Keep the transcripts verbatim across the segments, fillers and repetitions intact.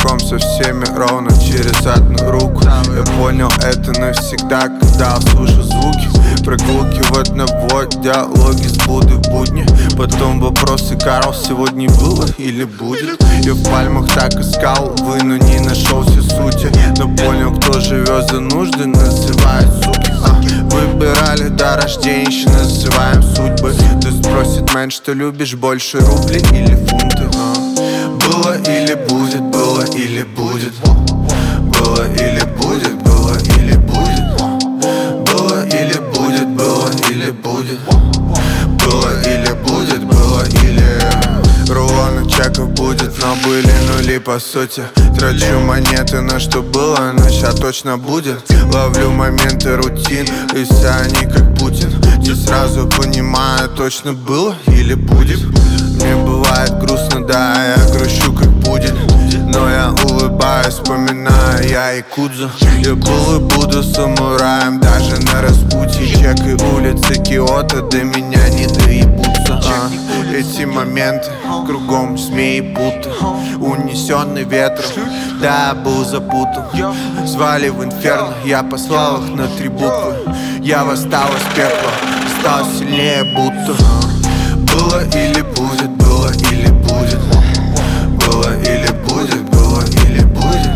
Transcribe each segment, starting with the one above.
Кругом со всеми ровно через одну руку. Я понял это навсегда, когда услышу звуки. Прогулки в одного, диалоги с Будды в будни. Потом вопросы: Карл, сегодня было или будет? Я в пальмах так искал, увы, но не нашел все сути. Но понял, кто живет за нужды, называют суки. а, Выбирали до рождения, еще называем судьбы. Ты спросит, мэн, что любишь больше, рубли или фунты? а? Было или будет, было или будет. Было или будет, было или будет. Было или будет, было или будет. Было или будет, было или... Рулоны чеков будет, но были нули по сути. Трачу монеты на что было, но ща точно будет. Ловлю моменты рутин, и все они как Путин. Не сразу понимаю, точно было или будет. Мне бывает грустно, да, я грущу как будет. Но я улыбаюсь, вспоминаю я якудзу. Я был и буду самураем даже на распутье. Чек и улицы Киото до меня не доебутся. а, Эти моменты кругом змеи будто унесенный ветром. Да, был запутан. Звали в инферно, я послал их на три буквы. Я восстал из пепла, стал сильнее будто. Было или будет, было или будет. Было или будет, было или будет.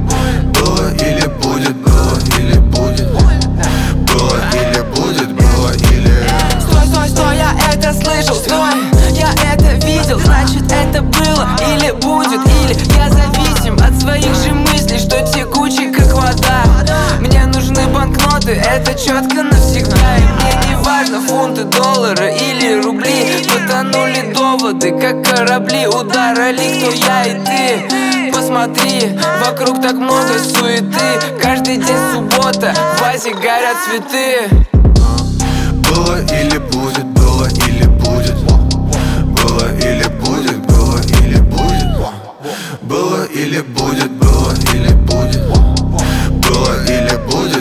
Было или будет, было или будет. Было или будет, было или... Стой, стой, стой, я это слышал, стой, я это видел. Значит, это было или будет, или я зависим от своих же мыслей, что текучий как вода. Мне нужны банкноты, это четко навсегда. И мне не важно, фунты, доллары или рубли. Потонули доводы, как корабли. Ударили, кто я и ты. Посмотри, вокруг так много суеты. Каждый день суббота, в вазе горят цветы. Было или будет, было или будет. Было или будет, было или будет. Было или будет, было или будет. Было или будет.